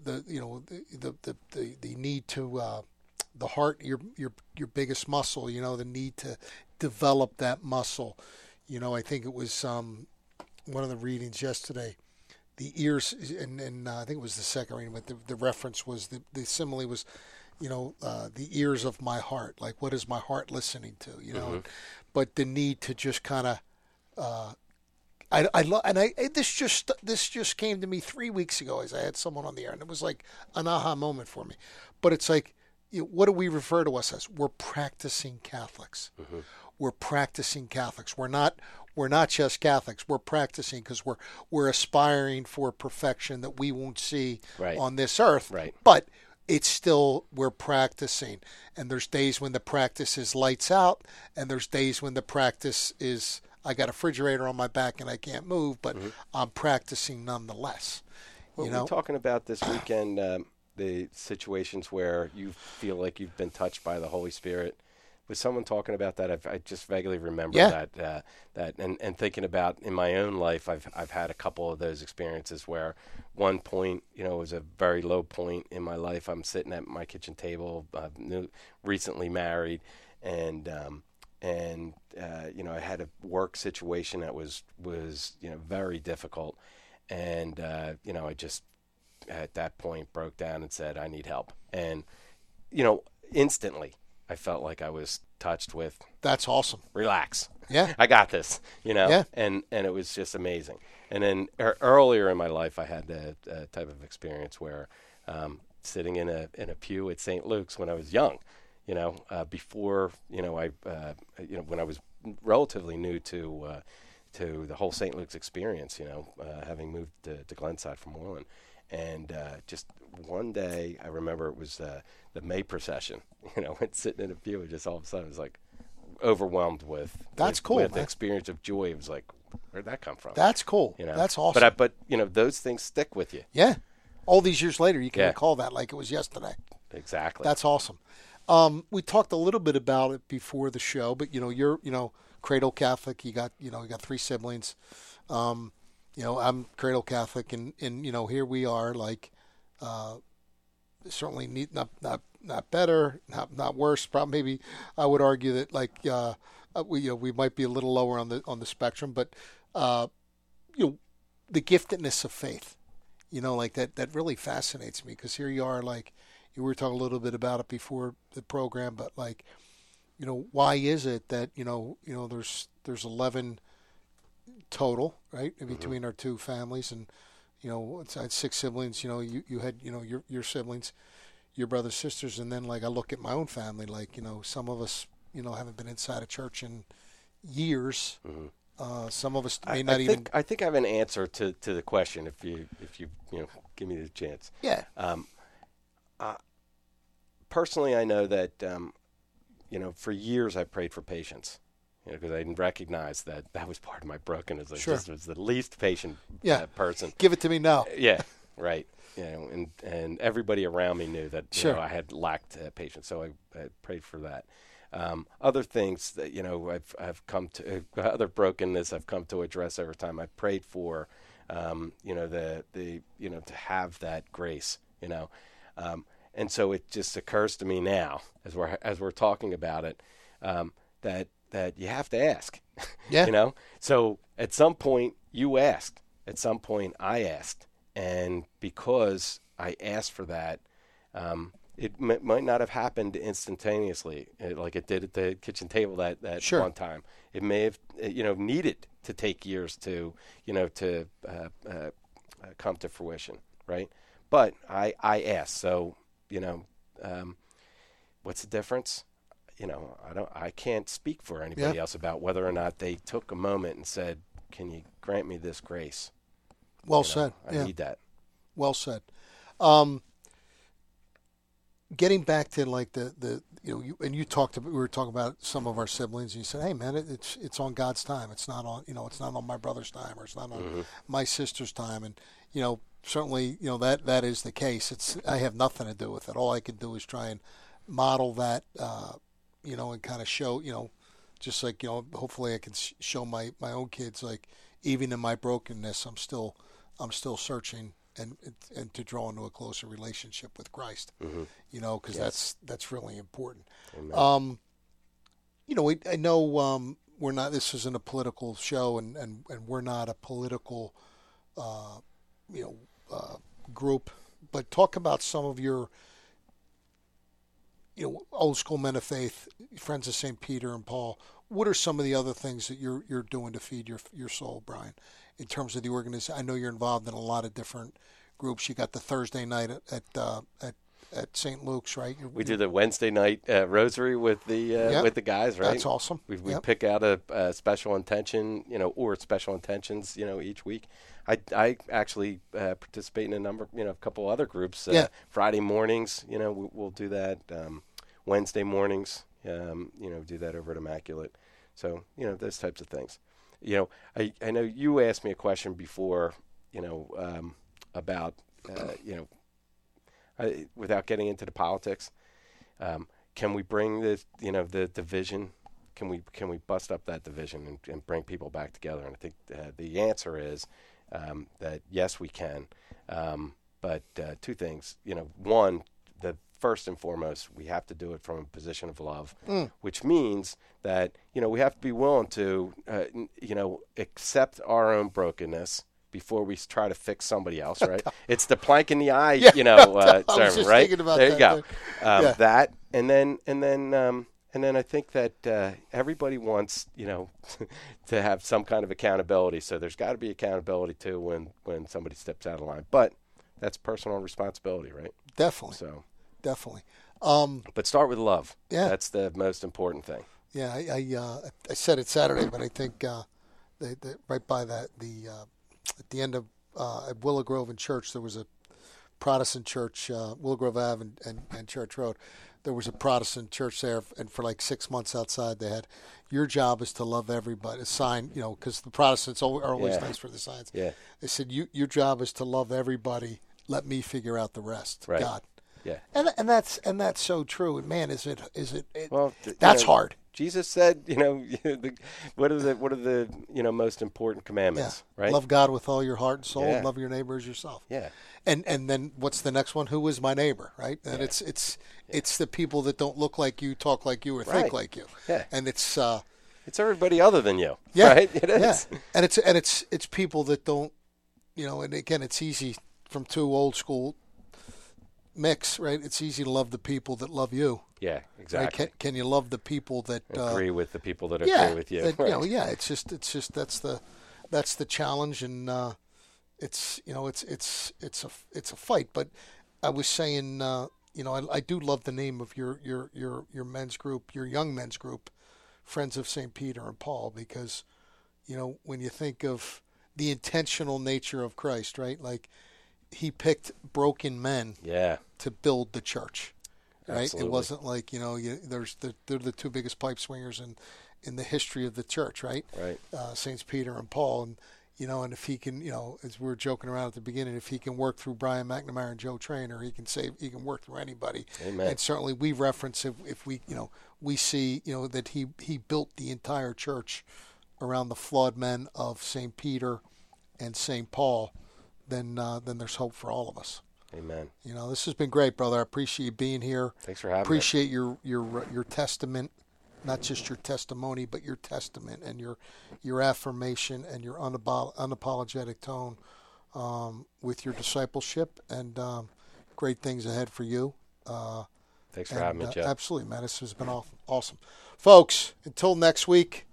the need to the heart, your biggest muscle. You know, the need to develop that muscle. You know, I think it was one of the readings yesterday. The ears, and I think it was the second reading, but the reference was the simile was, you know, the ears of my heart. Like, what is my heart listening to? You know, but the need to just kind of. This just came to me 3 weeks ago as I had someone on the air, and it was like an aha moment for me. But it's like, you know, what do we refer to us as? We're practicing Catholics. We're practicing Catholics. We're not just Catholics. We're practicing because we're aspiring for perfection that we won't see on this earth. Right. But it's still, we're practicing. And there's days when the practice is lights out, and there's days when the practice is, I got a refrigerator on my back and I can't move, but I'm practicing nonetheless. Well, you know? We're talking about this weekend, the situations where you feel like you've been touched by the Holy Spirit. Was someone talking about that? I just vaguely remember that and thinking about in my own life, I've had a couple of those experiences where one point, you know, was a very low point in my life. I'm sitting at my kitchen table, recently married, and you know, I had a work situation that was you know, very difficult, and you know, I just at that point broke down and said, I need help. And you know, instantly I felt like I was touched with, that's awesome. Relax. Yeah. I got this, you know. Yeah. And it was just amazing. And then earlier in my life I had a type of experience where sitting in a pew at St. Luke's when I was young. You know, before, you know, you know, when I was relatively new to the whole St. Luke's experience, you know, having moved to Glenside from Moreland, and just one day I remember it was the May procession. You know, and sitting in a pew, and just all of a sudden I was like overwhelmed with the experience of joy. It was like, where'd that come from? That's cool. You know, that's awesome. But you know, those things stick with you. Yeah, all these years later, you can recall that like it was yesterday. Exactly. That's awesome. We talked a little bit about it before the show, but you know, you're, you know, cradle Catholic. You got 3 siblings. You know, I'm cradle Catholic, and you know, here we are, like, certainly not better, not worse. Probably, maybe I would argue that, like, we might be a little lower on the spectrum, but you know, the giftedness of faith, you know, like that really fascinates me, because here you are, like. We were talking a little bit about it before the program, but like, you know, why is it that, you know, there's 11 total, right, between our two families, and, you know, I had 6 siblings. You know, you had, you know, your siblings, your brothers, sisters, and then, like, I look at my own family, like, you know, some of us, you know, haven't been inside a church in years. Some of us may not even. I think I have an answer to the question if you know, give me the chance. Yeah. Personally, I know that, you know, for years I prayed for patience, you know, because I recognized that was part of my brokenness. I just was the least patient person. Give it to me now. Yeah, right. You know, and everybody around me knew that you know, I had lacked patience, so I prayed for that. Other things that, you know, I've come to, other brokenness I've come to address over time. I prayed for, you know, the you know, to have that grace, you know. And so it just occurs to me now, as we're talking about it, that you have to ask. Yeah. You know. So at some point you asked. At some point I asked, and because I asked for that, it might not have happened instantaneously, like it did at the kitchen table that one time. It may have, you know, needed to take years to, you know, to come to fruition, right? But I asked. So, you know, what's the difference? You know, I can't speak for anybody else about whether or not they took a moment and said, "Can you grant me this grace?" Well said. I need that. Well said. Getting back to, like, the you know, we were talking about some of our siblings, and you said, "Hey, man, it's on God's time. It's not on, you know, it's not on my brother's time, or it's not on my sister's time." And, you know, certainly, you know, that is the case. I have nothing to do with it. All I can do is try and model that, you know, and kind of show, you know, just like, you know, hopefully I can show my own kids, like, even in my brokenness, I'm still searching and to draw into a closer relationship with Christ. Mm-hmm. You know, because Yes. that's really important. Amen. You know, I know we're not. This isn't a political show, and we're not a political, group. But talk about some of your, old school men of faith, Friends of St. Peter and Paul. What are some of the other things that you're doing to feed your soul, Brian, in terms of the organization? I know you're involved in a lot of different groups. You got the Thursday night at St. Luke's, right? We do the Wednesday night rosary with the guys, right? That's awesome. We pick out a special intention, or special intentions, each week. I actually participate in a couple other groups. Friday mornings, we'll do that. Wednesday mornings, do that over at Immaculate. So, those types of things. I know you asked me a question before, about, without getting into the politics, can we bring the division? Can we bust up that division and bring people back together? And I think the answer is that yes, we can. But two things. One, the first and foremost, we have to do it from a position of love, which means that we have to be willing to accept our own brokenness before we try to fix somebody else, right? It's the plank in the eye, I was term, just right? thinking about there that, you go. yeah. That, and then I think that everybody wants, to have some kind of accountability. So there's got to be accountability too when somebody steps out of line. But that's personal responsibility, right? Definitely. So definitely. But start with love. Yeah. That's the most important thing. Yeah, I said it Saturday, but I think right by that at the end of at Willow Grove and Church, there was a Protestant church, Willow Grove Ave and Church Road. There was a Protestant church there, and for like 6 months outside, they had, your job is to love everybody. A sign, because the Protestants are always nice for the signs. Yeah. They said, your job is to love everybody. Let me figure out the rest. Right. God. Yeah. And that's so true. And man, is it Well, that's hard. Jesus said, what are the most important commandments, right? Love God with all your heart and soul, Yeah. and love your neighbor as yourself. Yeah. And then what's the next one? Who is my neighbor, right? And it's the people that don't look like you, talk like you, or think Right. like you. Yeah. And it's everybody other than you, yeah, right? It is. Yeah. And it's people that don't, and again, it's easy from two old school mix, right? It's easy to love the people that love you. Yeah, exactly. Right? Can you love the people that Agree with the people that agree with you. That, right. it's just that's the challenge, and it's a fight. But I was saying, I do love the name of your men's group, your young men's group, Friends of St. Peter and Paul, because when you think of the intentional nature of Christ, right? Like he picked broken men to build the church. Right, Absolutely. It wasn't like they're the two biggest pipe swingers in the history of the church, right? Right. Saints Peter and Paul, and and if he can, as we were joking around at the beginning, if he can work through Brian McNamara and Joe Trainer, he can work through anybody. Amen. And certainly we reference if we we see that he built the entire church around the flawed men of Saint Peter and Saint Paul, then there's hope for all of us. Amen. This has been great, brother. I appreciate you being here. Thanks for having me. Appreciate your testament, not just your testimony, but your testament and your affirmation and your unapologetic tone with your discipleship, and great things ahead for you. Thanks for having me, Jeff. Absolutely, man. This has been awesome. Folks, until next week,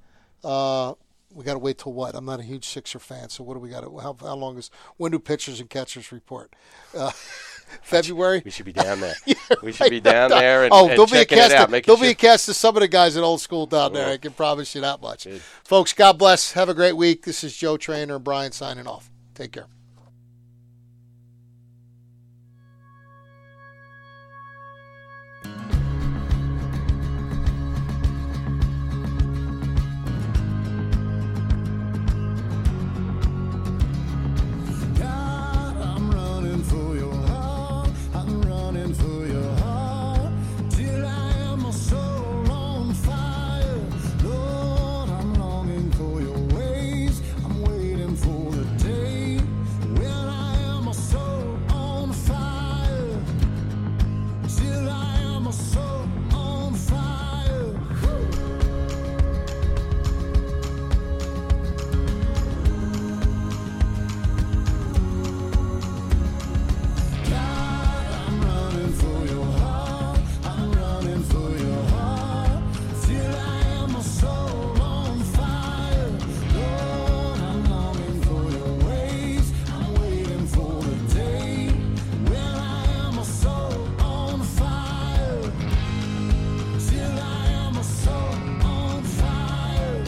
we got to wait till what? I'm not a huge Sixer fan, so what do we got? How long when do pitchers and catchers report? February? We should be down there. Yeah, we should be down there and there'll be checking it out. There'll be a cast of some of the guys at Old School down there. I can promise you that much. Good. Folks, God bless. Have a great week. This is Joe Trainer and Brian signing off. Take care.